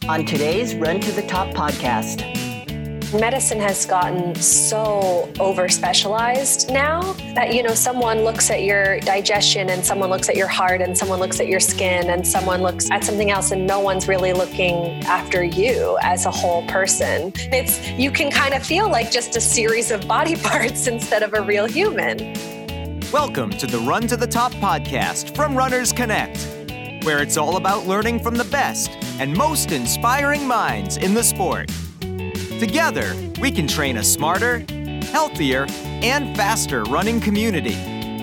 on today's Run to the Top podcast. Medicine has gotten so over-specialized now that, someone looks at your digestion and someone looks at your heart and someone looks at your skin and someone looks at something else, and no one's really looking after you as a whole person. You can kind of feel like just a series of body parts instead of a real human. Welcome to the Run to the Top podcast from Runners Connect, where it's all about learning from the best and most inspiring minds in the sport. Together, we can train a smarter, healthier, and faster running community.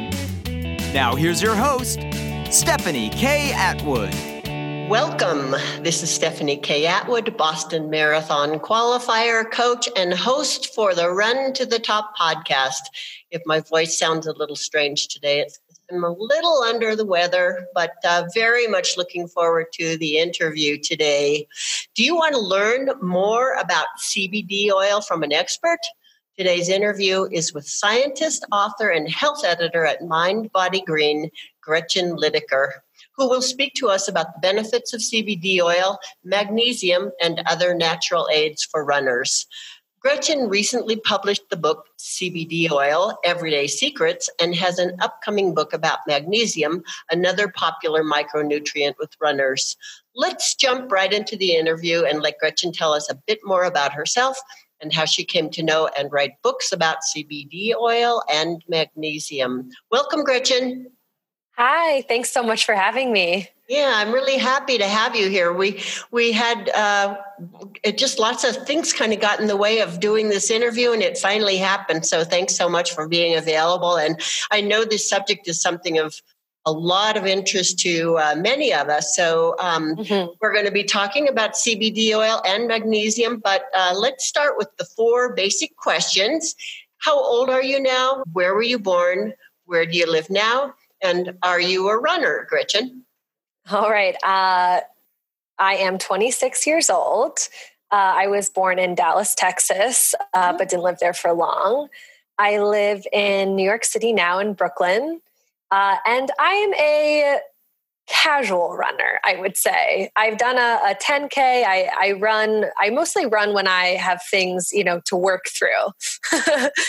Now here's your host, Stephanie K. Atwood. Welcome. This is Stephanie K. Atwood, Boston Marathon qualifier, coach, and host for the Run to the Top podcast. If my voice sounds a little strange today, I'm a little under the weather, but very much looking forward to the interview today. Do you want to learn more about CBD oil from an expert? Today's interview is with scientist, author, and health editor at Mind Body Green, Gretchen Liddeker, who will speak to us about the benefits of CBD oil, magnesium, and other natural aids for runners. Gretchen recently published the book CBD Oil, Everyday Secrets, and has an upcoming book about magnesium, another popular micronutrient with runners. Let's jump right into the interview and let Gretchen tell us a bit more about herself and how she came to know and write books about CBD oil and magnesium. Welcome, Gretchen. Hi, thanks so much for having me. Yeah, I'm really happy to have you here. We had just lots of things kind of got in the way of doing this interview, and it finally happened. So thanks so much for being available. And I know this subject is something of a lot of interest to many of us. So we're going to be talking about CBD oil and magnesium, but let's start with the four basic questions. How old are you now? Where were you born? Where do you live now? And are you a runner, Gretchen? All right. I am 26 years old. I was born in Dallas, Texas, but didn't live there for long. I live in New York City now, in Brooklyn. And I am a casual runner, I would say. I've done a 10K. I mostly run when I have things, to work through.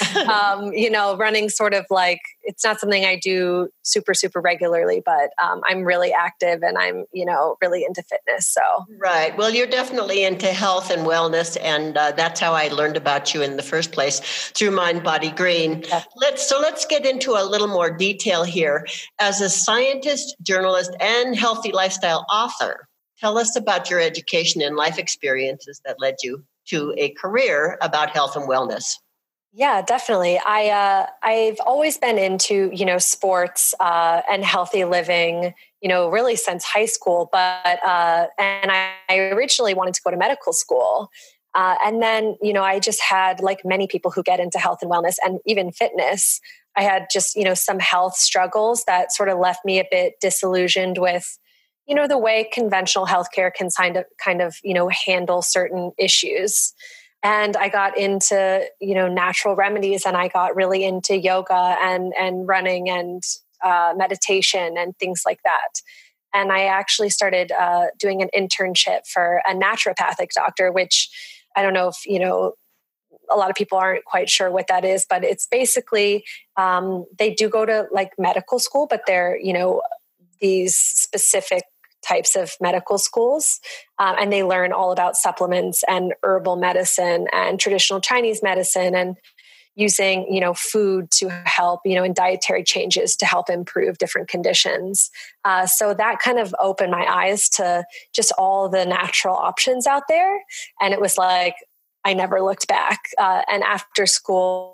Running sort of like, it's not something I do super, super regularly, but I'm really active and I'm, really into fitness. So. Right. Well, you're definitely into health and wellness. And that's how I learned about you in the first place, through Mind Body Green. Yeah. Let's get into a little more detail here. As a scientist, journalist, and healthy lifestyle author, tell us about your education and life experiences that led you to a career about health and wellness. Yeah, definitely. I've always been into, sports and healthy living, really since high school. But and I originally wanted to go to medical school. And then, I just had, like many people who get into health and wellness and even fitness, I had just, some health struggles that sort of left me a bit disillusioned with, the way conventional healthcare can kind of, handle certain issues. And I got into, natural remedies, and I got really into yoga and running and meditation and things like that. And I actually started doing an internship for a naturopathic doctor, which I don't know if, a lot of people aren't quite sure what that is, but it's basically, they do go to like medical school, but they're, these specific types of medical schools. And they learn all about supplements and herbal medicine and traditional Chinese medicine and using, food to help, and dietary changes to help improve different conditions. So that kind of opened my eyes to just all the natural options out there. And it was like, I never looked back. And after school,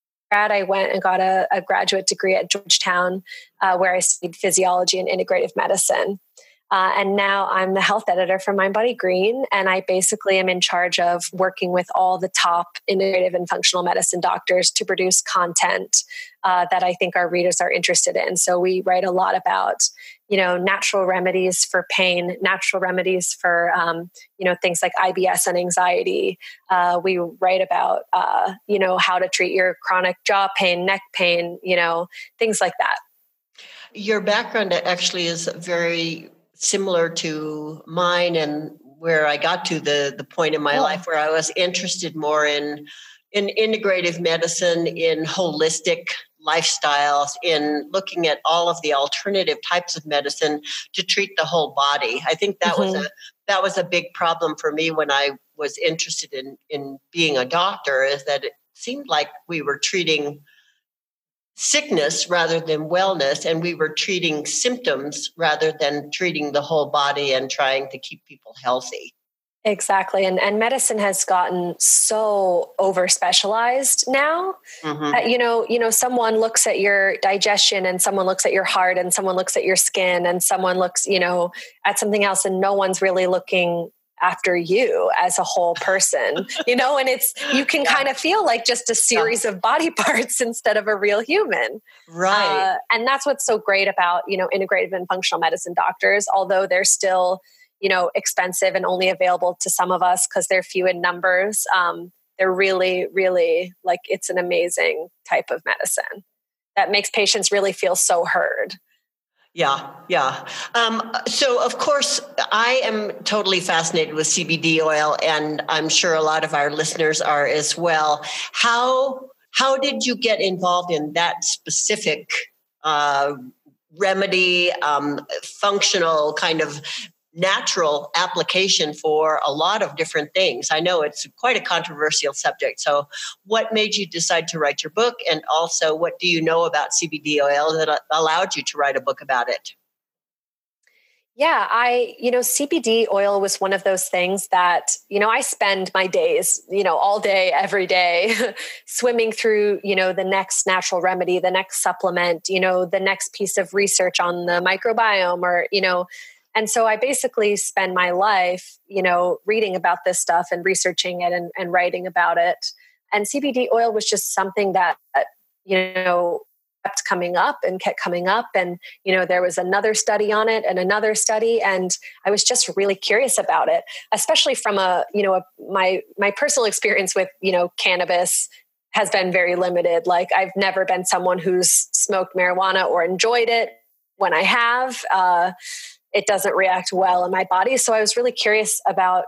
I went and got a graduate degree at Georgetown, where I studied physiology and integrative medicine. And now I'm the health editor for Mind Body Green. And I basically am in charge of working with all the top integrative and functional medicine doctors to produce content that I think our readers are interested in. So we write a lot about, natural remedies for pain, natural remedies for, things like IBS and anxiety. We write about, how to treat your chronic jaw pain, neck pain, things like that. Your background actually is very similar to mine and where I got to the point in my life where I was interested more in integrative medicine, in holistic lifestyles, in looking at all of the alternative types of medicine to treat the whole body. I think that was a big problem for me when I was interested in being a doctor, is that it seemed like we were treating sickness rather than wellness, and we were treating symptoms rather than treating the whole body and trying to keep people healthy. Exactly. And medicine has gotten so over specialized now. That, someone looks at your digestion, and someone looks at your heart, and someone looks at your skin, and someone looks, at something else, and no one's really looking after you as a whole person, and you can kind of feel like just a series of body parts instead of a real human. Right. And that's what's so great about, integrative and functional medicine doctors, although they're still expensive and only available to some of us because they're few in numbers. They're really, really it's an amazing type of medicine that makes patients really feel so heard. Yeah. So, of course, I am totally fascinated with CBD oil, and I'm sure a lot of our listeners are as well. How did you get involved in that specific remedy, functional kind of natural application for a lot of different things? I know it's quite a controversial subject. So what made you decide to write your book? And also, what do you know about CBD oil that allowed you to write a book about it? Yeah, CBD oil was one of those things that, I spend my days, all day, every day, swimming through, the next natural remedy, the next supplement, the next piece of research on the microbiome, or, and so I basically spend my life, reading about this stuff and researching it and writing about it. And CBD oil was just something that, kept coming up. And, there was another study on it and another study. And I was just really curious about it, especially from my personal experience with, cannabis has been very limited. Like, I've never been someone who's smoked marijuana or enjoyed it. When I have, it doesn't react well in my body. So I was really curious about,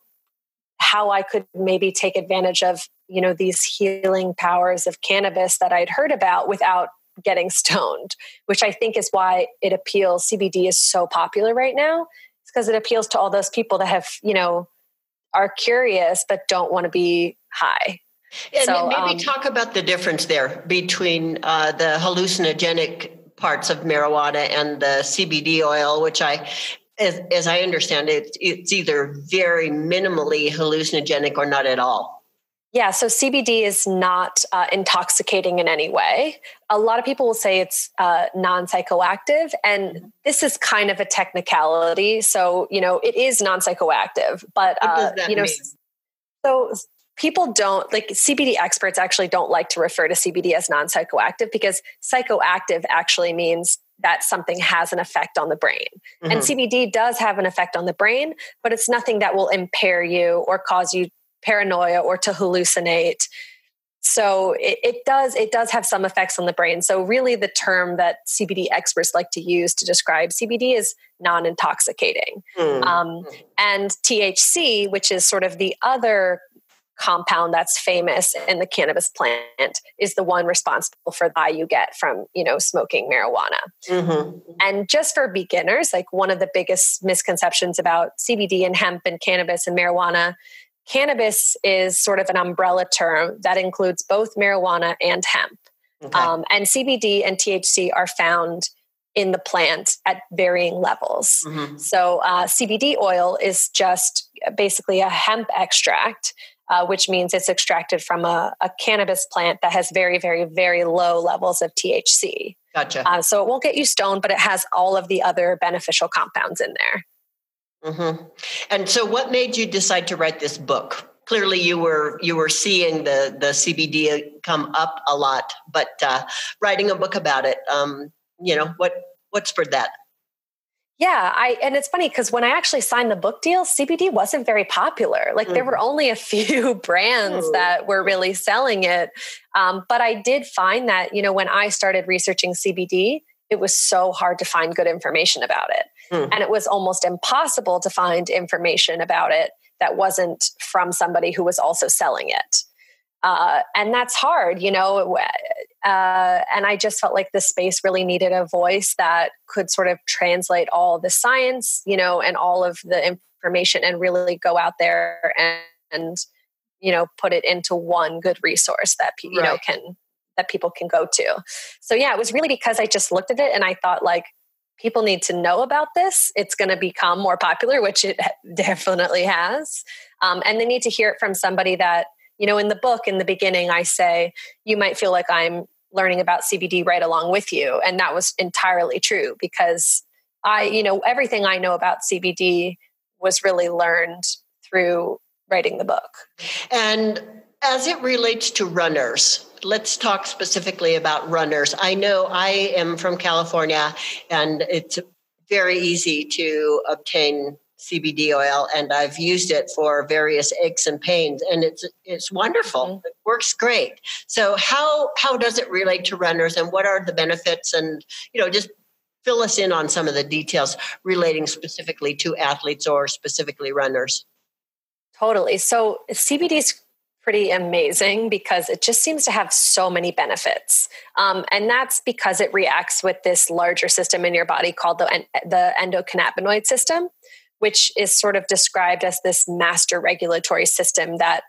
how I could maybe take advantage of, these healing powers of cannabis that I'd heard about without getting stoned, which I think is why it appeals. CBD is so popular right now. It's because it appeals to all those people that have, are curious, but don't want to be high. And so, maybe talk about the difference there between the hallucinogenic parts of marijuana and the CBD oil, which as I understand it, it's either very minimally hallucinogenic or not at all. Yeah, so CBD is not intoxicating in any way. A lot of people will say it's non-psychoactive, and this is kind of a technicality. So, it is non-psychoactive, but, what does that mean? So people don't, CBD experts actually don't like to refer to CBD as non-psychoactive, because psychoactive actually means that something has an effect on the brain. Mm-hmm. And CBD does have an effect on the brain, but it's nothing that will impair you or cause you paranoia or to hallucinate. So it does have some effects on the brain. So really the term that CBD experts like to use to describe CBD is non-intoxicating. And THC, which is sort of the other compound that's famous in the cannabis plant, is the one responsible for the high you get from, smoking marijuana. Mm-hmm. And just for beginners, one of the biggest misconceptions about CBD and hemp and cannabis and marijuana, cannabis is sort of an umbrella term that includes both marijuana and hemp. Okay. And CBD and THC are found in the plant at varying levels. Mm-hmm. So CBD oil is just basically a hemp extract, which means it's extracted from a cannabis plant that has very, very, very low levels of THC. Gotcha. So it won't get you stoned, but it has all of the other beneficial compounds in there. Mm-hmm. And so what made you decide to write this book? Clearly you were seeing the CBD come up a lot, but writing a book about it, what spurred that? Yeah, and it's funny because when I actually signed the book deal, CBD wasn't very popular. There were only a few brands that were really selling it. But I did find that, when I started researching CBD, it was so hard to find good information about it. And it was almost impossible to find information about it that wasn't from somebody who was also selling it. And that's hard, and I just felt like the space really needed a voice that could sort of translate all the science, and all of the information and really go out there and put it into one good resource that, that people can go to. So yeah, it was really because I just looked at it and I thought like, people need to know about this. It's going to become more popular, which it definitely has. And they need to hear it from somebody that, in the book, in the beginning, I say, you might feel like I'm learning about CBD right along with you. And that was entirely true because everything I know about CBD was really learned through writing the book. And as it relates to runners, let's talk specifically about runners. I know I am from California and it's very easy to obtain CBD oil, and I've used it for various aches and pains, and it's wonderful. Mm-hmm. It works great. So how does it relate to runners, and what are the benefits? And just fill us in on some of the details relating specifically to athletes or specifically runners. Totally. So CBD is pretty amazing because it just seems to have so many benefits. And that's because it reacts with this larger system in your body called the endocannabinoid system, which is sort of described as this master regulatory system that,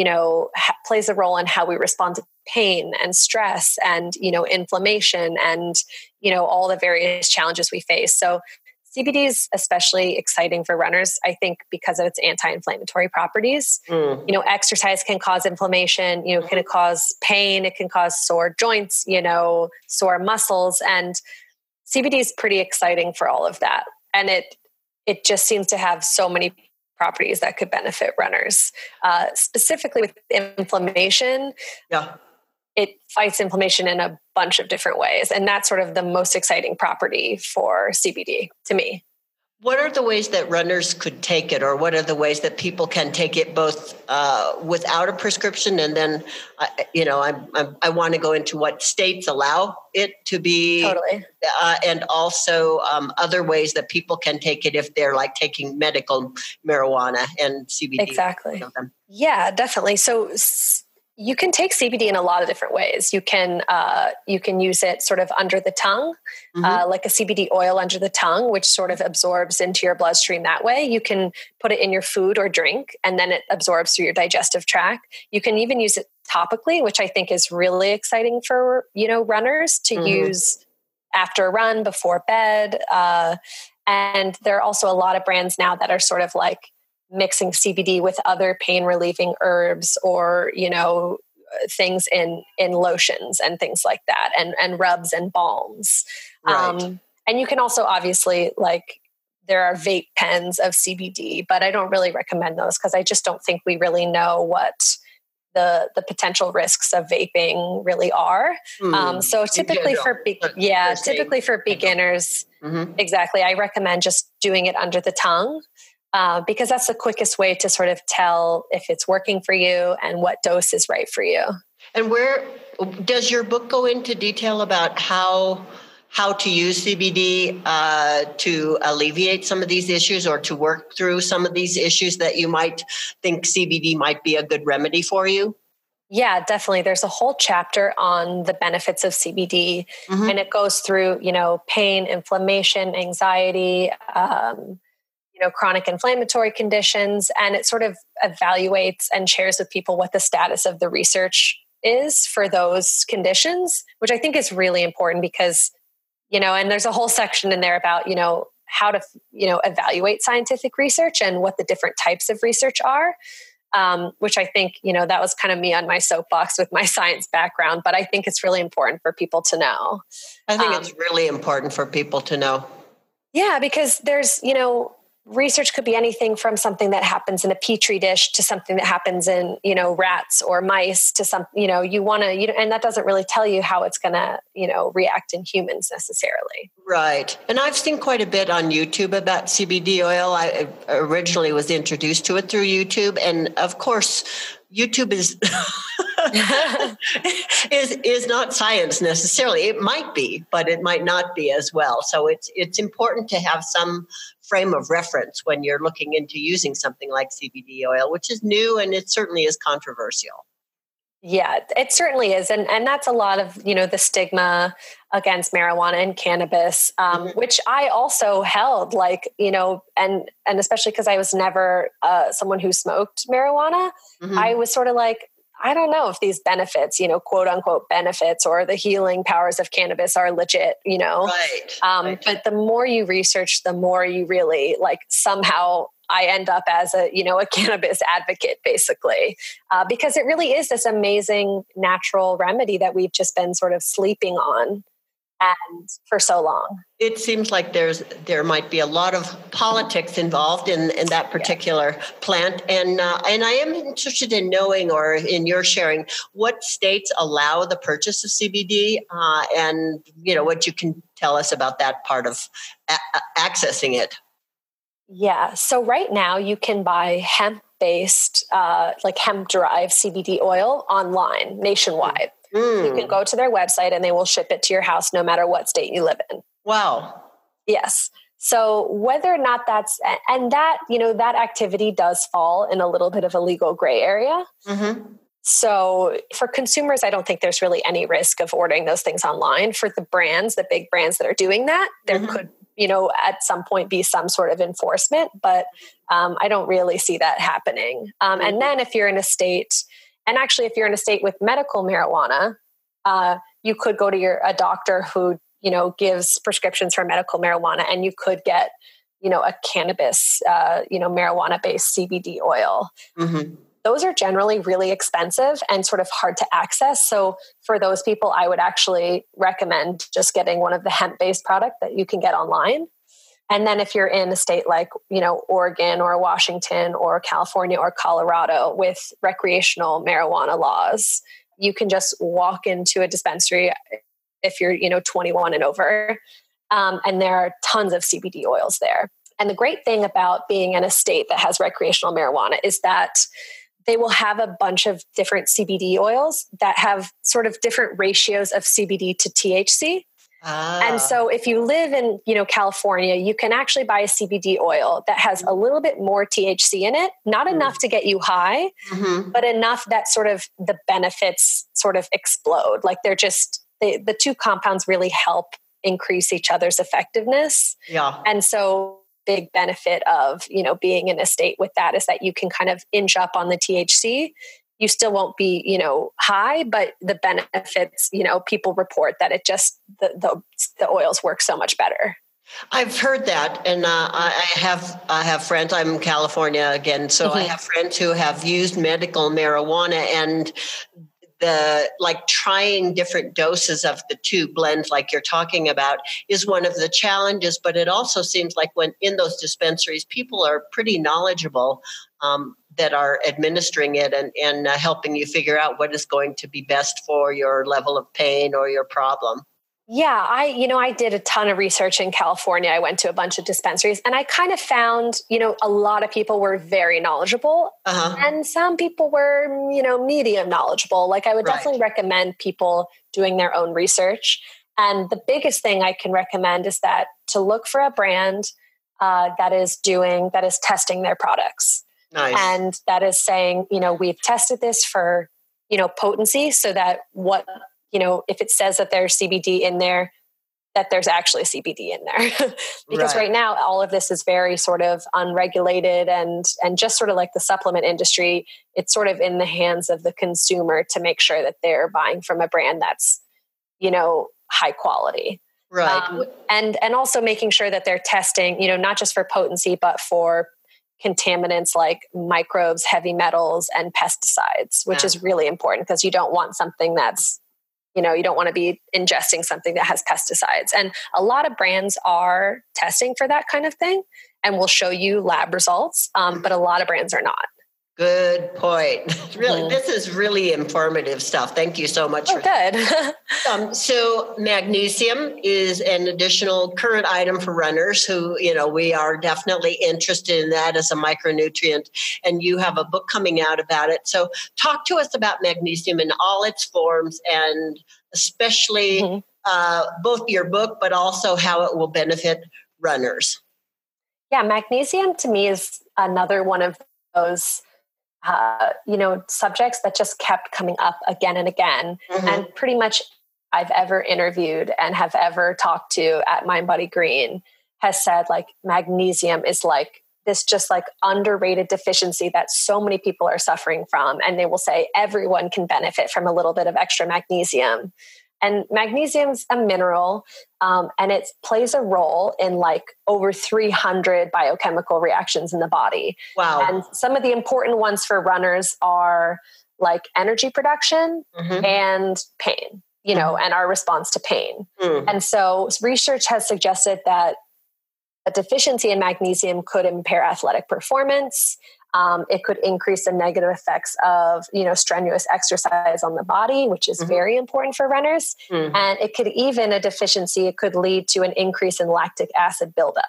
plays a role in how we respond to pain and stress and, inflammation and, all the various challenges we face. So CBD is especially exciting for runners, I think, because of its anti-inflammatory properties. Exercise can cause inflammation, it can cause pain, it can cause sore joints, sore muscles. And CBD is pretty exciting for all of that. And it just seems to have so many properties that could benefit runners. Specifically with inflammation, it fights inflammation in a bunch of different ways. And that's sort of the most exciting property for CBD to me. What are the ways that runners could take it, or what are the ways that people can take it both without a prescription? And then, I want to go into what states allow it to be. Totally. And also other ways that people can take it if they're like taking medical marijuana and CBD. Exactly. Yeah, definitely. So you can take CBD in a lot of different ways. You can use it sort of under the tongue, like a CBD oil under the tongue, which sort of absorbs into your bloodstream that way. You can put it in your food or drink, and then it absorbs through your digestive tract. You can even use it topically, which I think is really exciting for, runners to use after a run, before bed. And there are also a lot of brands now that are sort of like mixing CBD with other pain relieving herbs or, things in lotions and things like that, and rubs and balms. Right. And you can also obviously there are vape pens of CBD, but I don't really recommend those because I just don't think we really know what the potential risks of vaping really are. So typically typically for beginners, exactly, I recommend just doing it under the tongue. Because that's the quickest way to sort of tell if it's working for you and what dose is right for you. And where does your book go into detail about how to use CBD to alleviate some of these issues or to work through some of these issues that you might think CBD might be a good remedy for you? Yeah, definitely. There's a whole chapter on the benefits of CBD, and it goes through, pain, inflammation, anxiety, chronic inflammatory conditions, and it sort of evaluates and shares with people what the status of the research is for those conditions, which I think is really important because, and there's a whole section in there about, how to, evaluate scientific research and what the different types of research are, which I think, that was kind of me on my soapbox with my science background, but I think it's really important for people to know. I think it's really important for people to know. Yeah, because there's, research could be anything from something that happens in a petri dish to something that happens in, rats or mice to some, you want to, and that doesn't really tell you how it's going to, react in humans necessarily. Right. And I've seen quite a bit on YouTube about CBD oil. I originally was introduced to it through YouTube. And of course, YouTube is is not science necessarily. It might be, but it might not be as well. So it's important to have some frame of reference when you're looking into using something like CBD oil, which is new and it certainly is controversial. Yeah, it certainly is. And that's a lot of, the stigma against marijuana and cannabis, which I also held and especially because I was never someone who smoked marijuana, I was sort of like, I don't know if these benefits, quote unquote benefits or the healing powers of cannabis are legit, Right. But the more you research, the more you really somehow I end up as a cannabis advocate, basically, because it really is this amazing natural remedy that we've just been sort of sleeping on and for so long. It seems like there might be a lot of politics involved in that particular plant, and I am interested in knowing, or in your sharing, what states allow the purchase of CBD, and what you can tell us about that part of accessing it. Yeah. So right now you can buy hemp-based, hemp-derived CBD oil online nationwide. You can go to their website and they will ship it to your house no matter what state you live in. Wow. Yes. So whether or not that activity does fall in a little bit of a legal gray area. Mm-hmm. So for consumers, I don't think there's really any risk of ordering those things online. For the big brands that are doing that, there could at some point be some sort of enforcement, but I don't really see that happening. And then if you're in a state, and actually if you're in a state with medical marijuana, you could go to a doctor who, gives prescriptions for medical marijuana, and you could get, a cannabis, marijuana-based CBD oil. Mm-hmm. Those are generally really expensive and sort of hard to access. So for those people, I would actually recommend just getting one of the hemp-based product that you can get online. And then if you're in a state like, Oregon or Washington or California or Colorado with recreational marijuana laws, you can just walk into a dispensary if you're, 21 and over. And there are tons of CBD oils there. And the great thing about being in a state that has recreational marijuana is that they will have a bunch of different CBD oils that have sort of different ratios of CBD to THC. And so if you live in, California, you can actually buy a CBD oil that has a little bit more THC in it, not enough to get you high, but enough that sort of the benefits sort of explode. Like they're just, the two compounds really help increase each other's effectiveness. Yeah. And so big benefit of, being in a state with that is that you can kind of inch up on the THC. You still won't be, high, but the benefits, people report that it just, the oils work so much better. I've heard that. And I have friends, I'm in California again. So I have friends who have used medical marijuana, and trying different doses of the two blends like you're talking about is one of the challenges. But it also seems like when in those dispensaries, people are pretty knowledgeable that are administering it and helping you figure out what is going to be best for your level of pain or your problem. Yeah, I did a ton of research in California. I went to a bunch of dispensaries, and I kind of found, a lot of people were very knowledgeable, and some people were, medium knowledgeable. Like I would definitely recommend people doing their own research. And the biggest thing I can recommend is that to look for a brand that is testing their products. Nice. And that is saying, we've tested this for, potency, so that if it says that there's CBD in there, that there's actually CBD in there. Because right now, all of this is very sort of unregulated and just sort of like the supplement industry, it's sort of in the hands of the consumer to make sure that they're buying from a brand that's, high quality. Right. And also making sure that they're testing, not just for potency, but for contaminants like microbes, heavy metals, and pesticides, which is really important because you don't want something that's, you don't want to be ingesting something that has pesticides. And a lot of brands are testing for that kind of thing and will show you lab results, but a lot of brands are not. Good point. Really, this is really informative stuff. Thank you so much. Oh, good. So magnesium is an additional current item for runners who, we are definitely interested in that as a micronutrient. And you have a book coming out about it. So talk to us about magnesium in all its forms, and especially both your book, but also how it will benefit runners. Yeah, magnesium to me is another one of those subjects that just kept coming up again and again. And pretty much I've ever interviewed and have ever talked to at Mind Body Green has said like magnesium is like this just like underrated deficiency that so many people are suffering from. And they will say everyone can benefit from a little bit of extra magnesium. And magnesium's a mineral, and it plays a role in like over 300 biochemical reactions in the body. Wow. And some of the important ones for runners are like energy production and pain, and our response to pain. And so research has suggested that a deficiency in magnesium could impair athletic performance. It could increase the negative effects of, strenuous exercise on the body, which is very important for runners. And it could even, a deficiency, it could lead to an increase in lactic acid buildup.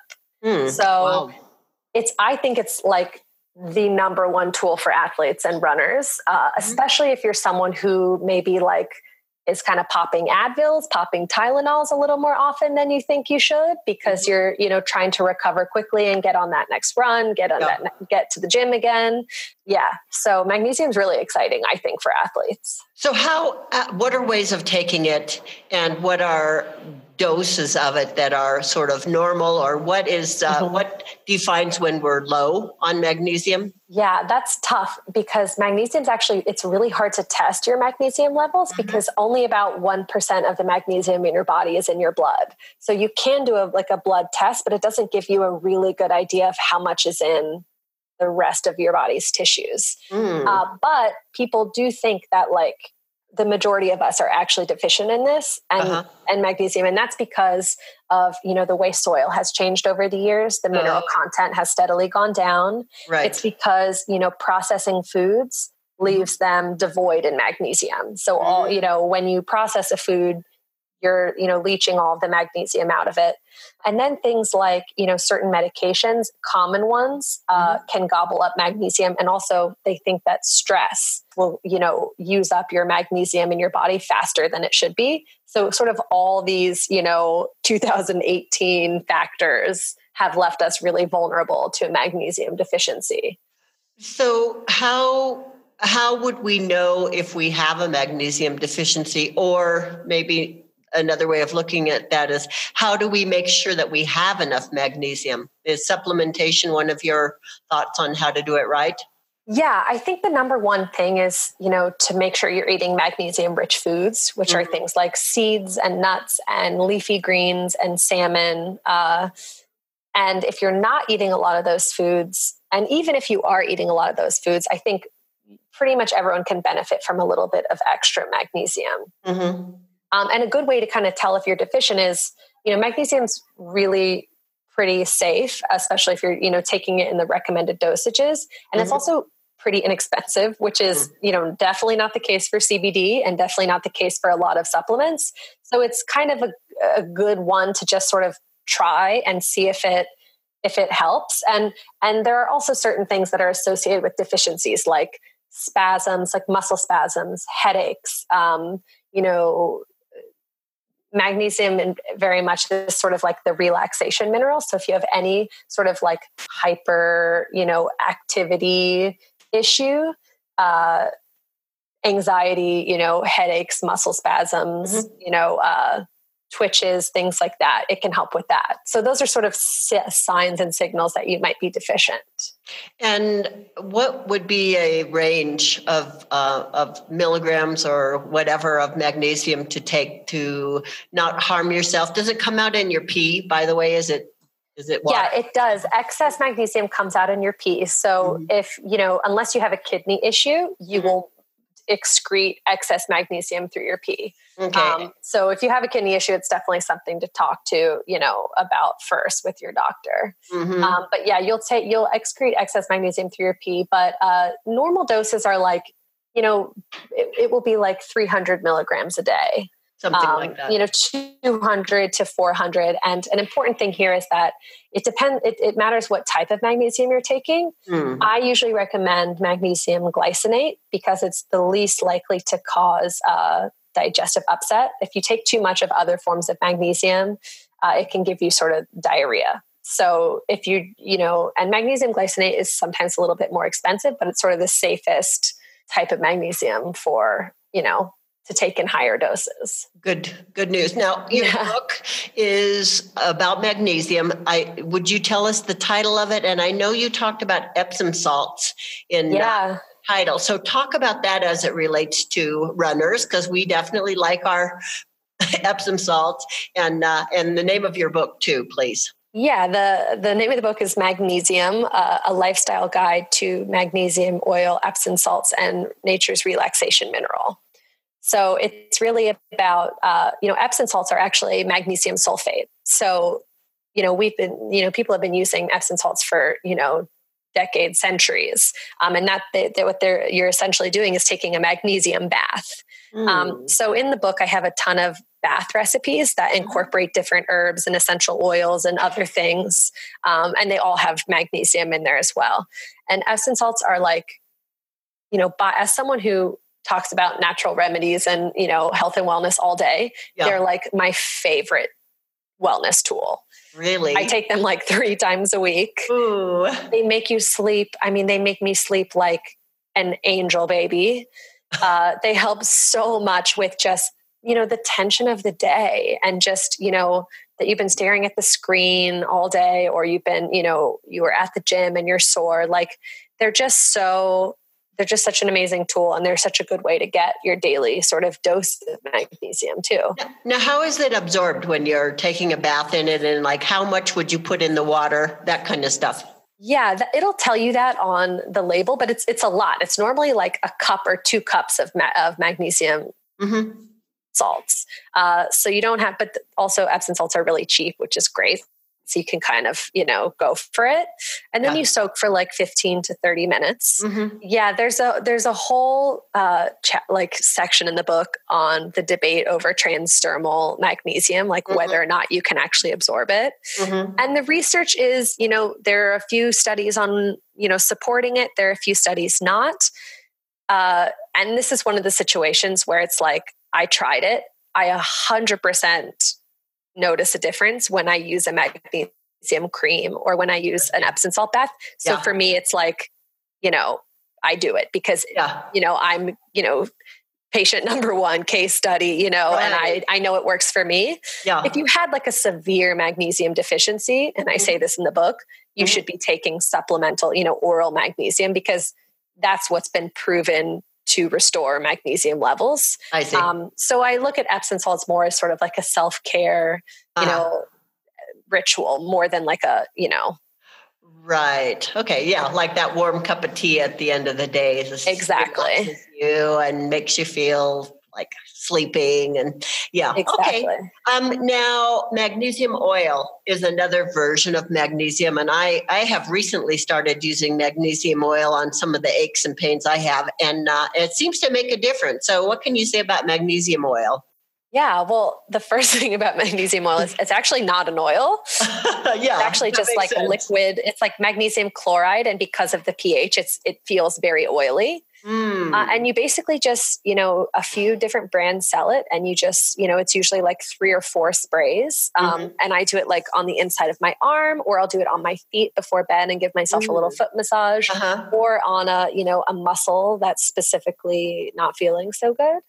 So I think it's like the number one tool for athletes and runners, especially if you're someone who maybe like is kind of popping Advils, popping Tylenols a little more often than you think you should, because you're, trying to recover quickly and get on that next run, get to the gym again. Yeah. So magnesium is really exciting, I think, for athletes. So what are ways of taking it, and what are doses of it that are sort of normal, or what is, what defines when we're low on magnesium? Yeah, that's tough because magnesium's actually, it's really hard to test your magnesium levels because only about 1% of the magnesium in your body is in your blood. So you can do a blood test, but it doesn't give you a really good idea of how much is in the rest of your body's tissues. But people do think that like the majority of us are actually deficient in this and magnesium. And that's because of, the way soil has changed over the years. The mineral content has steadily gone down. Right. It's because, processing foods leaves them devoid in magnesium. So all, when you process a food, you're, leaching all of the magnesium out of it. And then things like, certain medications, common ones, can gobble up magnesium. And also they think that stress will, use up your magnesium in your body faster than it should be. So sort of all these, 2018 factors have left us really vulnerable to a magnesium deficiency. So how would we know if we have a magnesium deficiency? Or maybe another way of looking at that is, how do we make sure that we have enough magnesium? Is supplementation one of your thoughts on how to do it right? Yeah, I think the number one thing is, to make sure you're eating magnesium-rich foods, which are things like seeds and nuts and leafy greens and salmon. And if you're not eating a lot of those foods, and even if you are eating a lot of those foods, I think pretty much everyone can benefit from a little bit of extra magnesium. And a good way to kind of tell if you're deficient is, magnesium's really pretty safe, especially if you're, taking it in the recommended dosages. And it's also pretty inexpensive, which is, definitely not the case for CBD and definitely not the case for a lot of supplements. So it's kind of a good one to just sort of try and see if it helps. And there are also certain things that are associated with deficiencies like spasms, like muscle spasms, headaches, magnesium and very much is sort of like the relaxation mineral. So if you have any sort of like hyper, activity issue, anxiety, headaches, muscle spasms, twitches, things like that, it can help with that. So those are sort of signs and signals that you might be deficient. And what would be a range of milligrams or whatever of magnesium to take to not harm yourself? Does it come out in your pee, by the way? Is it water? Yeah, it does. Excess magnesium comes out in your pee. So if, unless you have a kidney issue, you will excrete excess magnesium through your pee. Okay. So if you have a kidney issue, it's definitely something to talk to, about first with your doctor. Mm-hmm. But yeah, you'll excrete excess magnesium through your pee, but normal doses are like, it will be like 300 milligrams a day. Something like that. 200 to 400. And an important thing here is that it matters what type of magnesium you're taking. I usually recommend magnesium glycinate because it's the least likely to cause digestive upset. If you take too much of other forms of magnesium, it can give you sort of diarrhea. So if and magnesium glycinate is sometimes a little bit more expensive, but it's sort of the safest type of magnesium for, to take in higher doses. Good news. Now, your book is about magnesium. Would you tell us the title of it? And I know you talked about Epsom salts in title. So talk about that as it relates to runners, because we definitely like our Epsom salts, and the name of your book too, please. Yeah, the name of the book is Magnesium, a lifestyle guide to magnesium, oil, Epsom salts, and nature's relaxation mineral. So it's really about, Epsom salts are actually magnesium sulfate. So, people have been using Epsom salts for, decades, centuries. And you're essentially doing is taking a magnesium bath. So in the book, I have a ton of bath recipes that incorporate different herbs and essential oils and other things. And they all have magnesium in there as well. And Epsom salts are like, as someone who talks about natural remedies and, health and wellness all day, they're like my favorite wellness tool. Really? I take them like 3 times a week. Ooh. They make you sleep. I mean, they make me sleep like an angel baby. They help so much with just, the tension of the day and just, that you've been staring at the screen all day, or you've been, you were at the gym and you're sore. Like they're just such an amazing tool, and they're such a good way to get your daily sort of dose of magnesium too. Now, how is it absorbed when you're taking a bath in it, and like how much would you put in the water, that kind of stuff? Yeah, it'll tell you that on the label, but it's a lot. It's normally like a cup or 2 cups of magnesium salts. So you don't have, but also Epsom salts are really cheap, which is great. So you can kind of, go for it. And then you soak for like 15 to 30 minutes. Yeah. There's a whole section in the book on the debate over transdermal magnesium, like whether or not you can actually absorb it. And the research is, there are a few studies on, supporting it. There are a few studies not. And this is one of the situations where it's like, I tried it. I 100% notice a difference when I use a magnesium cream or when I use an Epsom salt bath. So for me, it's like, I do it because, I'm, patient number 1 case study, and I know it works for me. Yeah. If you had like a severe magnesium deficiency, and I say this in the book, you should be taking supplemental, oral magnesium, because that's what's been proven to restore magnesium levels. I see. So I look at Epsom salts more as sort of like a self-care, ritual more than like a, Right. Okay. Yeah. Like that warm cup of tea at the end of the day. Exactly. You and makes you feel like sleeping and Exactly. Okay. Now magnesium oil is another version of magnesium. And I have recently started using magnesium oil on some of the aches and pains I have. And it seems to make a difference. So what can you say about magnesium oil? Yeah, well, the first thing about magnesium oil is it's actually not an oil. It's actually just like a liquid. It's like magnesium chloride. And because of the pH, it feels very oily. And you basically just, a few different brands sell it, and you just, it's usually like 3 or 4 sprays. And I do it like on the inside of my arm, or I'll do it on my feet before bed and give myself a little foot massage, or on a muscle that's specifically not feeling so good.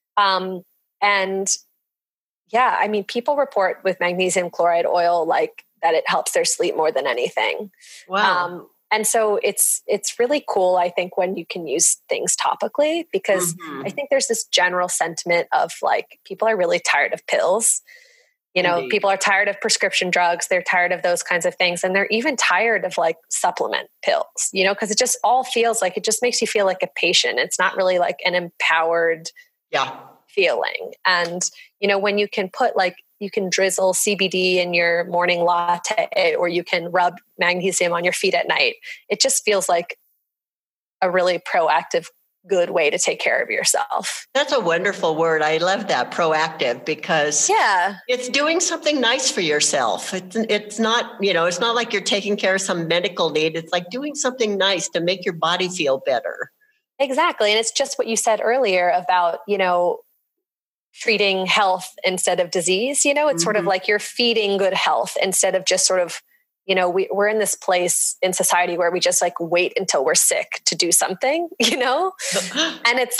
And yeah, I mean, people report with magnesium chloride oil, like that it helps their sleep more than anything. Wow. And so it's really cool, I think, when you can use things topically, because I think there's this general sentiment of like, people are really tired of pills. Indeed. People are tired of prescription drugs. They're tired of those kinds of things. And they're even tired of like supplement pills, because it just all feels like, it just makes you feel like a patient. It's not really like an empowered feeling. And, when you can put you can drizzle CBD in your morning latte, or you can rub magnesium on your feet at night, it just feels like a really proactive, good way to take care of yourself. That's a wonderful word. I love that, proactive, because it's doing something nice for yourself. It's not, it's not like you're taking care of some medical need. It's like doing something nice to make your body feel better. Exactly. And it's just what you said earlier about, treating health instead of disease. It's sort of like you're feeding good health instead of just sort of, we're in this place in society where we just wait until we're sick to do something, and it's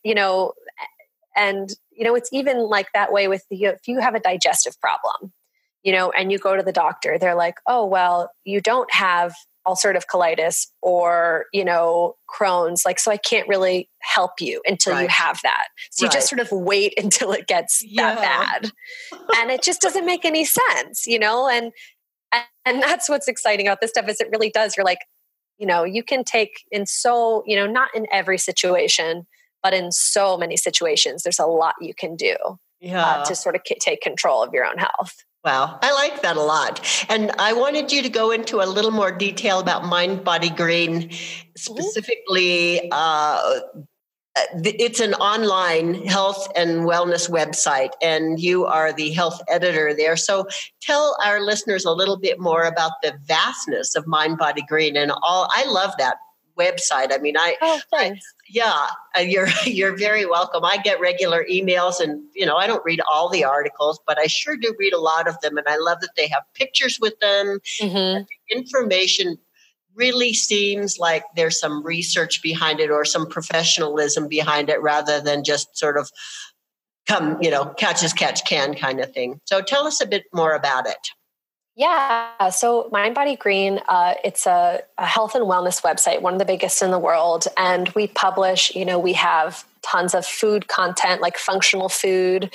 it's even like that way with if you have a digestive problem, and you go to the doctor, they're like, oh, well, you don't have ulcerative colitis or, Crohn's, so I can't really help you until you have that. So you just sort of wait until it gets that bad. And it just doesn't make any sense, and that's what's exciting about this stuff is it really does. You're you can take not in every situation, but in so many situations, there's a lot you can do to sort of take control of your own health. Wow. I like that a lot. And I wanted you to go into a little more detail about Mind Body Green, specifically it's an online health and wellness website, and you are the health editor there. So tell our listeners a little bit more about the vastness of Mind Body Green and all. I love that website. I mean, you're very welcome. I get regular emails, and I don't read all the articles, but I sure do read a lot of them, and I love that they have pictures with them. And the information really seems like there's some research behind it or some professionalism behind it, rather than just sort of catch as catch can kind of thing. So tell us a bit more about it. Yeah. So Mind Body Green, it's a health and wellness website, one of the biggest in the world. And we publish, we have tons of food content, like functional food,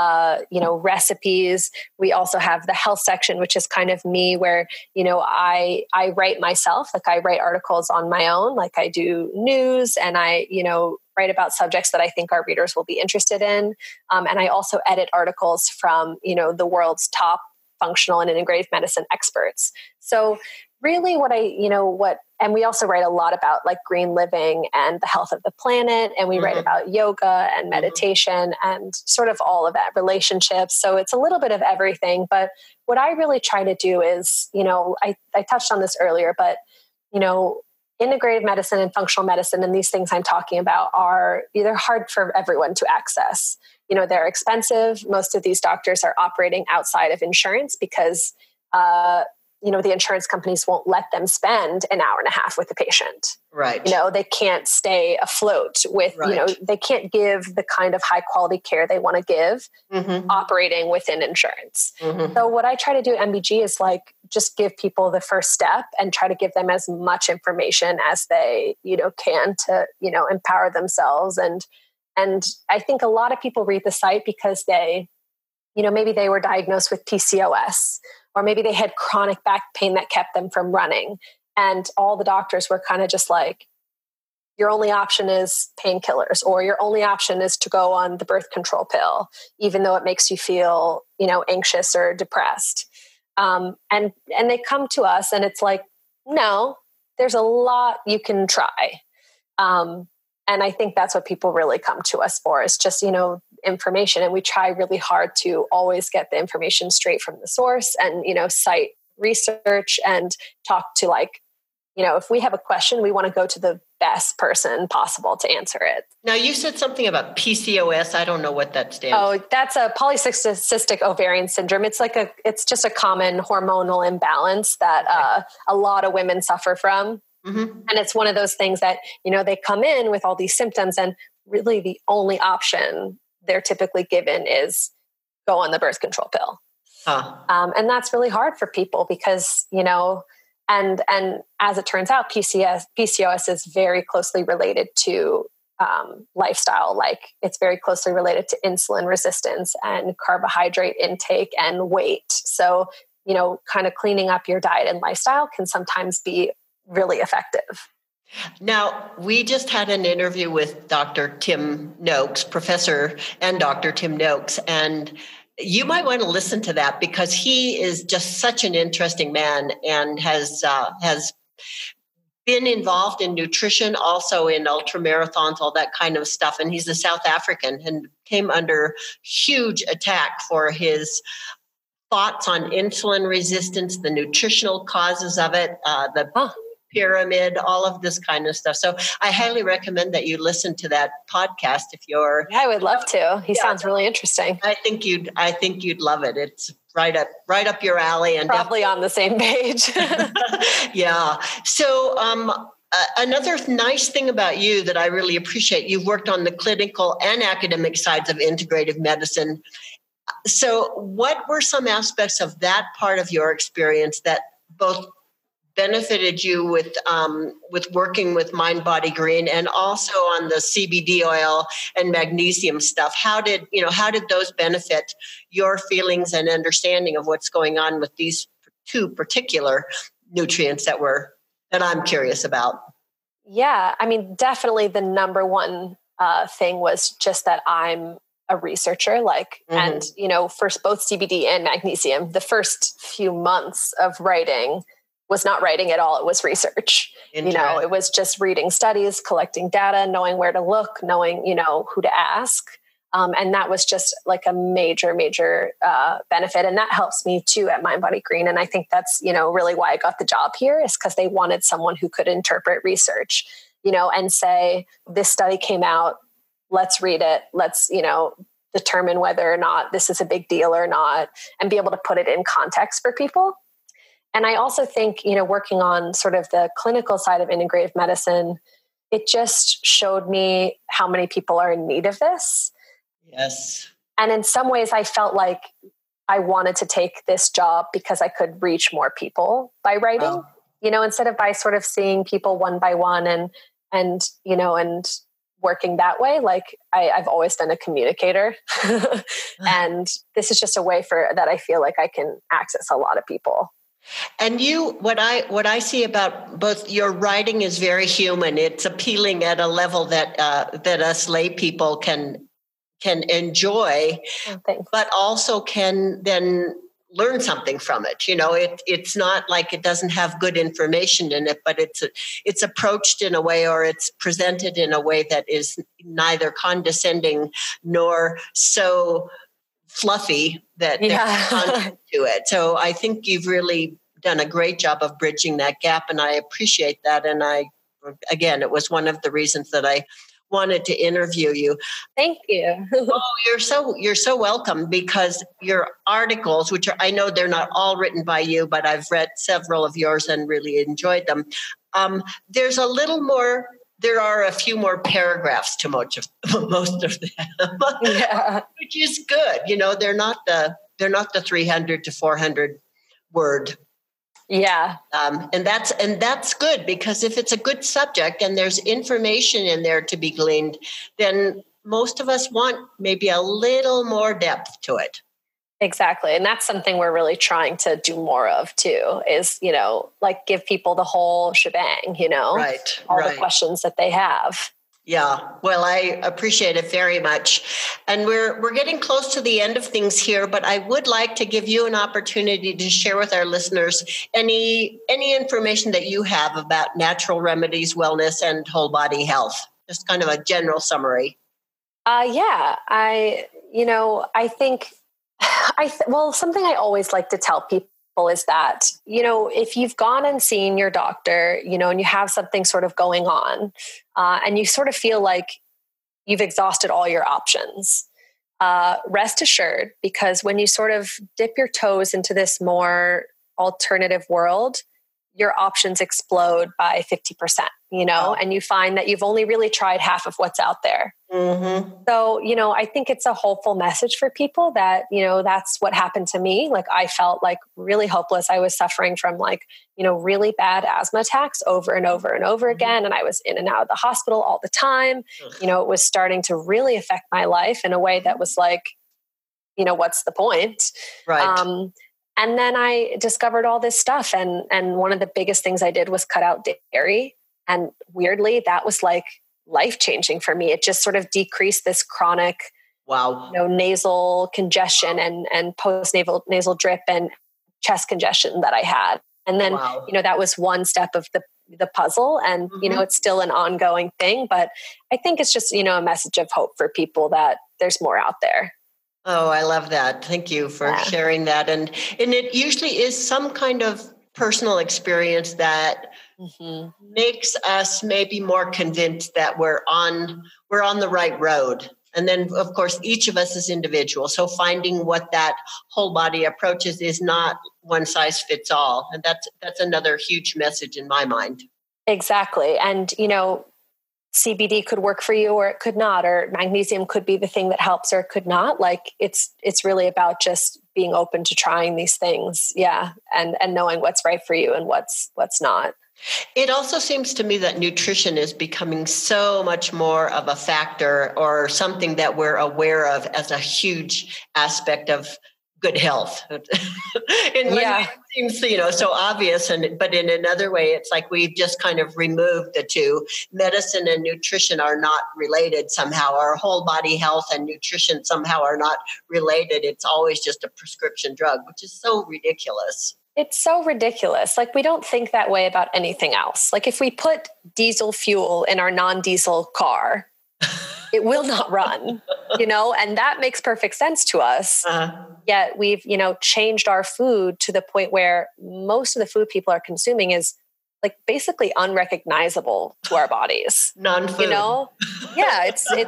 recipes. We also have the health section, which is kind of me, where, I write myself, I write articles on my own, I do news, and I, write about subjects that I think our readers will be interested in. And I also edit articles from, the world's top functional and integrative medicine experts. So really and we also write a lot about green living and the health of the planet. And we write about yoga and meditation and sort of all of that, relationships. So it's a little bit of everything. But what I really try to do is, I touched on this earlier, but, integrative medicine and functional medicine and these things I'm talking about are either hard for everyone to access. They're expensive. Most of these doctors are operating outside of insurance because, the insurance companies won't let them spend an hour and a half with the patient. Right. They can't stay afloat with, they can't give the kind of high quality care they want to give operating within insurance. So what I try to do at MBG is just give people the first step and try to give them as much information as they, can to, empower themselves. And I think a lot of people read the site because they, maybe they were diagnosed with PCOS, or maybe they had chronic back pain that kept them from running. And all the doctors were kind of just your only option is painkillers, or your only option is to go on the birth control pill, even though it makes you feel, anxious or depressed. And they come to us and it's no, there's a lot you can try. And I think that's what people really come to us for, is just, information. And we try really hard to always get the information straight from the source and, cite research and talk to if we have a question, we want to go to the best person possible to answer it. Now, you said something about PCOS. I don't know what that stands for. Oh, that's a polycystic ovarian syndrome. It's just a common hormonal imbalance that a lot of women suffer from. And it's one of those things that, they come in with all these symptoms, and really the only option they're typically given is go on the birth control pill. And that's really hard for people because, and as it turns out, PCOS is very closely related to lifestyle. It's very closely related to insulin resistance and carbohydrate intake and weight. So, kind of cleaning up your diet and lifestyle can sometimes be really effective. Now, we just had an interview with Dr. Tim Noakes, Professor and Dr. Tim Noakes, and you might want to listen to that because he is just such an interesting man and has been involved in nutrition, also in ultramarathons, all that kind of stuff. And he's a South African and came under huge attack for his thoughts on insulin resistance, the nutritional causes of it, the pyramid, all of this kind of stuff. So I highly recommend that you listen to that podcast if you're. Yeah, I would love to. He sounds really interesting. I think you'd love it. It's right up your alley, and probably on the same page. Yeah. So another nice thing about you that I really appreciate, you've worked on the clinical and academic sides of integrative medicine. So what were some aspects of that part of your experience that both benefited you with working with Mind Body Green and also on the CBD oil and magnesium stuff? How did those benefit your feelings and understanding of what's going on with these two particular nutrients that I'm curious about? Yeah, I mean, definitely the number one thing was just that I'm a researcher, and for both CBD and magnesium, the first few months of writing was not writing at all. It was research. It was just reading studies, collecting data, knowing where to look, knowing, who to ask. And that was just like a major, major benefit. And that helps me too at Mind Body Green. And I think that's, really why I got the job here, is because they wanted someone who could interpret research, and say, this study came out, let's read it. Let's, determine whether or not this is a big deal or not, and be able to put it in context for people. And I also think, working on sort of the clinical side of integrative medicine, it just showed me how many people are in need of this. Yes. And in some ways, I felt like I wanted to take this job because I could reach more people by writing, instead of by sort of seeing people one by one and working that way. Like I've always been a communicator and this is just a way that I feel like I can access a lot of people. And what I see about both your writing is very human. It's appealing at a level that us lay people can enjoy, but also can then learn something from it. It's not like it doesn't have good information in it, but it's approached in a way, or it's presented in a way that is neither condescending nor so fluffy that there's content to it. So I think you've really done a great job of bridging that gap, and I appreciate that. And it was one of the reasons that I wanted to interview you. Thank you. You're so welcome, because your articles, which I know they're not all written by you, but I've read several of yours and really enjoyed them. There's a little more. There are a few more paragraphs to most of them, which is good. They're not the 300 to 400 word. Yeah. And that's good, because if it's a good subject and there's information in there to be gleaned, then most of us want maybe a little more depth to it. Exactly. And that's something we're really trying to do more of too, is, give people the whole shebang, all the questions that they have. Yeah, well, I appreciate it very much. And we're getting close to the end of things here, but I would like to give you an opportunity to share with our listeners any information that you have about natural remedies, wellness, and whole body health. Just kind of a general summary. Something I always like to tell people is that, if you've gone and seen your doctor, and you have something sort of going on, and you sort of feel like you've exhausted all your options, rest assured, because when you sort of dip your toes into this more alternative world, your options explode by 50%, and you find that you've only really tried half of what's out there. Mm-hmm. So, I think it's a hopeful message for people that, that's what happened to me. Like, I felt like really hopeless. I was suffering from really bad asthma attacks over and over and over again. And I was in and out of the hospital all the time. It was starting to really affect my life in a way that was like, what's the point? Right. And then I discovered all this stuff. And one of the biggest things I did was cut out dairy. And weirdly, that was like life-changing for me. It just sort of decreased this chronic nasal congestion and post-nasal drip and chest congestion that I had. And then, that was one step of the puzzle. And, it's still an ongoing thing, but I think it's just, a message of hope for people that there's more out there. Oh, I love that. Thank you for sharing that. And it usually is some kind of personal experience that makes us maybe more convinced that we're on the right road. And then, of course, each of us is individual. So finding what that whole body approach is not one size fits all. And that's another huge message in my mind. Exactly. And, CBD could work for you or it could not, or magnesium could be the thing that helps or it could not. Like it's really about just being open to trying these things. Yeah. And knowing what's right for you and what's not. It also seems to me that nutrition is becoming so much more of a factor or something that we're aware of as a huge aspect of good health. It seems, so obvious. But in another way, it's like we've just kind of removed the two. Medicine and nutrition are not related somehow. Our whole body health and nutrition somehow are not related. It's always just a prescription drug, which is so ridiculous. It's so ridiculous. Like we don't think that way about anything else. Like if we put diesel fuel in our non-diesel car, it will not run, and that makes perfect sense to us. Yet we've, changed our food to the point where most of the food people are consuming is like basically unrecognizable to our bodies. Non-food. Yeah,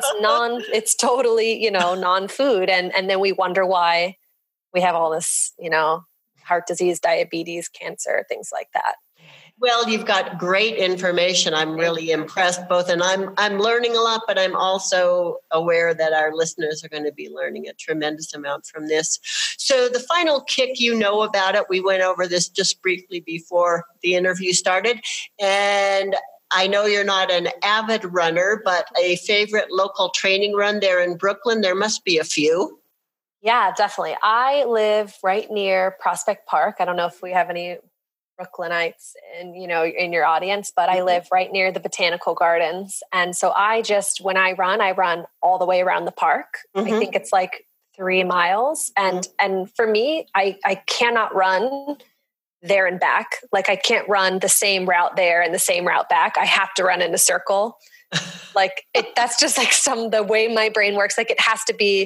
it's totally, non-food. And then we wonder why we have all this, heart disease, diabetes, cancer, things like that. Well, you've got great information. I'm really impressed both. And I'm learning a lot, but I'm also aware that our listeners are going to be learning a tremendous amount from this. So the final kick, about it. We went over this just briefly before the interview started. And I know you're not an avid runner, but a favorite local training run there in Brooklyn, there must be a few. Yeah, definitely. I live right near Prospect Park. I don't know if we have any Brooklynites in your audience, but I live right near the Botanical Gardens. And so when I run all the way around the park. I think it's like 3 miles. And for me, I cannot run there and back. Like I can't run the same route there and the same route back. I have to run in a circle. That's just like the way my brain works. Like it has to be,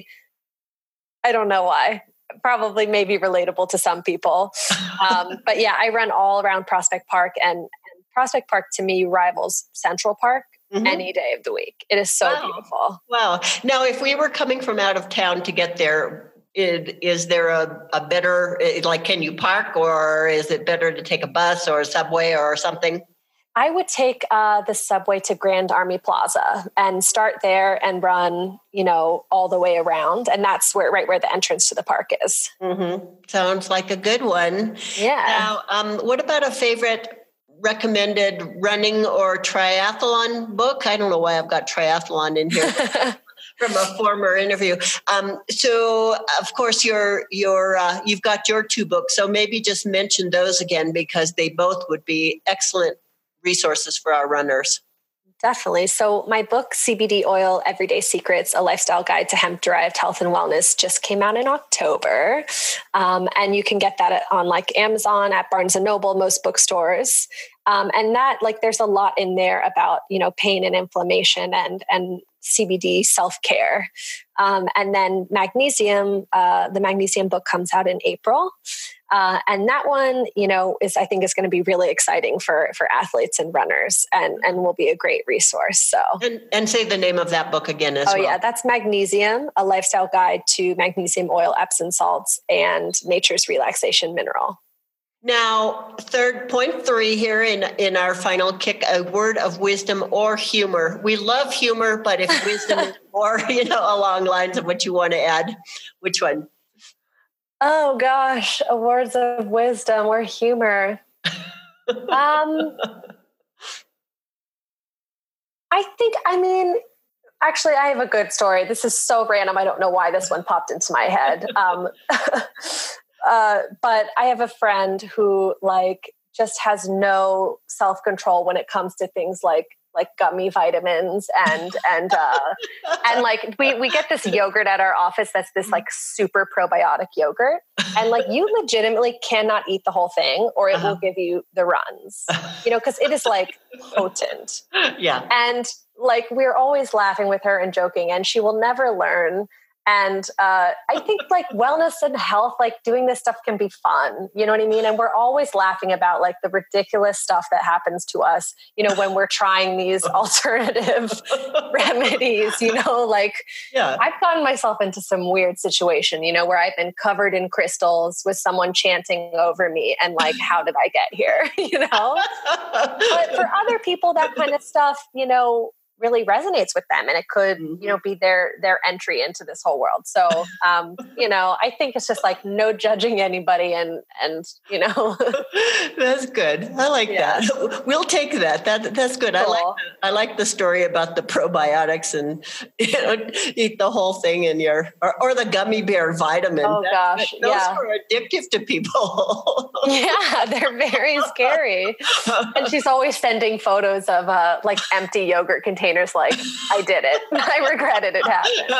I don't know why. Probably maybe relatable to some people. But yeah, I run all around Prospect Park and Prospect Park to me rivals Central Park any day of the week. It is so beautiful. Wow. Now, if we were coming from out of town to get there, is there a better, can you park or is it better to take a bus or a subway or something? I would take the subway to Grand Army Plaza and start there and run, all the way around. And that's right where the entrance to the park is. Sounds like a good one. Yeah. Now, what about a favorite recommended running or triathlon book? I don't know why I've got triathlon in here. From a former interview. So of course you've got your 2 books. So maybe just mention those again, because they both would be excellent resources for our runners. Definitely. So my book, CBD Oil, Everyday Secrets, A Lifestyle Guide to Hemp-Derived Health and Wellness, just came out in October. And you can get that on Amazon, at Barnes & Noble, most bookstores. And that there's a lot in there about, pain and inflammation and CBD self-care. And then magnesium, the magnesium book comes out in April. And that one, I think is going to be really exciting for athletes and runners and will be a great resource. So, and say the name of that book again as well. Oh yeah, that's Magnesium, A Lifestyle Guide to Magnesium Oil, Epsom Salts, and Nature's Relaxation Mineral. Now, point 3 here in our final kick, a word of wisdom or humor. We love humor, but if wisdom is more, along lines of what you want to add, which one? Oh gosh, words of wisdom or humor. Actually, I have a good story. This is so random. I don't know why this one popped into my head. But I have a friend who just has no self-control when it comes to things like gummy vitamins and like we get this yogurt at our office that's this like super probiotic yogurt, and like you legitimately cannot eat the whole thing or it will give you the runs, because it is like potent. Yeah. And like we're always laughing with her and joking, and she will never learn. And I think like wellness and health, like doing this stuff can be fun. You know what I mean? And we're always laughing about like the ridiculous stuff that happens to us, when we're trying these alternative remedies, like I've gotten myself into some weird situation, where I've been covered in crystals with someone chanting over me and like, how did I get here? But for other people, that kind of stuff, really resonates with them, and it could, be their entry into this whole world. So, I think it's just like no judging anybody, and That's good. I like that. We'll take that. That's good. Cool. I like the story about the probiotics and eat the whole thing in or the gummy bear vitamin. Oh gosh, those are addictive to people. Yeah, they're very scary. And she's always sending photos of like empty yogurt containers. Like, I did it. I regretted it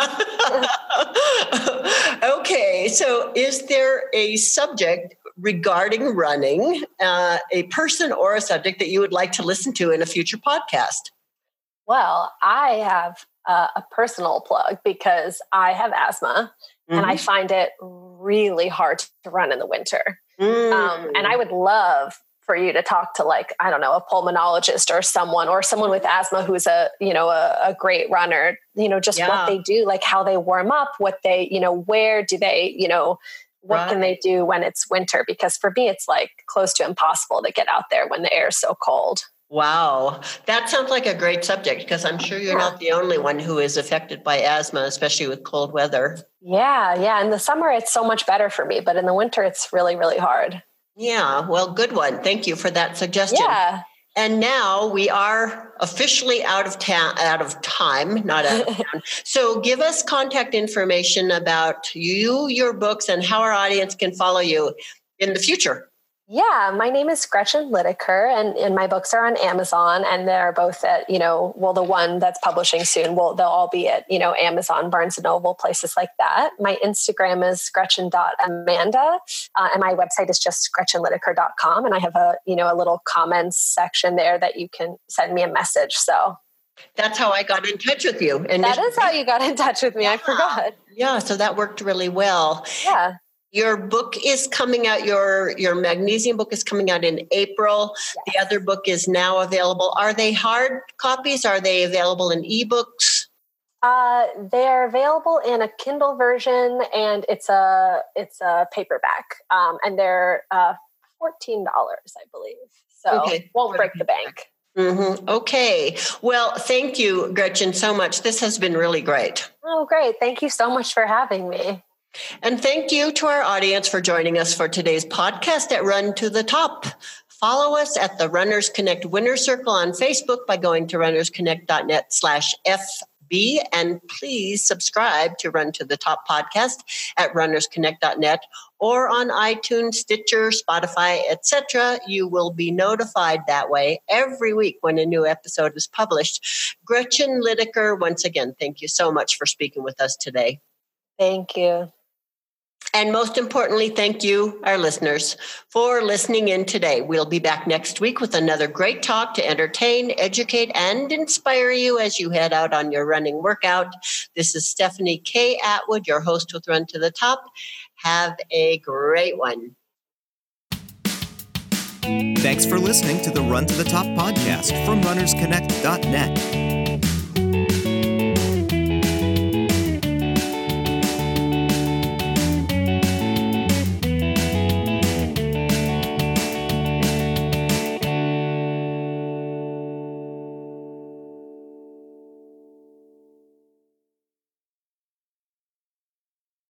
happened. Okay. So is there a subject regarding running, a person or a subject that you would like to listen to in a future podcast? Well, I have a personal plug because I have asthma and I find it really hard to run in the winter. And I would love for you to talk to like, I don't know, a pulmonologist or someone with asthma who's a great runner, just what they do, like how they warm up, what they, where do they, what can they do when it's winter? Because for me, it's like close to impossible to get out there when the air is so cold. Wow. That sounds like a great subject because I'm sure you're not the only one who is affected by asthma, especially with cold weather. Yeah. In the summer, it's so much better for me, but in the winter, it's really, really hard. Yeah, well, good one. Thank you for that suggestion. Yeah. And now we are officially out of time, not out of town. So give us contact information about you, your books, and how our audience can follow you in the future. Yeah, my name is Gretchen Lideker, and my books are on Amazon, and they're both at, the one that's publishing soon, they'll all be at, Amazon, Barnes & Noble, places like that. My Instagram is gretchen.amanda, and my website is just gretchenlideker.com, and I have a little comments section there that you can send me a message, so. That's how I got in touch with you. And that is how you got in touch with me, I forgot. Yeah, so that worked really well. Yeah. Your book is coming out, your magnesium book is coming out in April. Yes. The other book is now available. Are they hard copies? Are they available in ebooks? They're available in a Kindle version, and it's a paperback. And they're $14, I believe. So won't break the bank. Mm-hmm. Okay. Well, thank you, Gretchen, so much. This has been really great. Oh, great. Thank you so much for having me. And thank you to our audience for joining us for today's podcast at Run to the Top. Follow us at the Runners Connect Winner Circle on Facebook by going to runnersconnect.net/FB. And please subscribe to Run to the Top podcast at runnersconnect.net or on iTunes, Stitcher, Spotify, etc. You will be notified that way every week when a new episode is published. Gretchen Lideker, once again, thank you so much for speaking with us today. Thank you. And most importantly, thank you, our listeners, for listening in today. We'll be back next week with another great talk to entertain, educate, and inspire you as you head out on your running workout. This is Stephanie K. Atwood, your host with Run to the Top. Have a great one. Thanks for listening to the Run to the Top podcast from runnersconnect.net.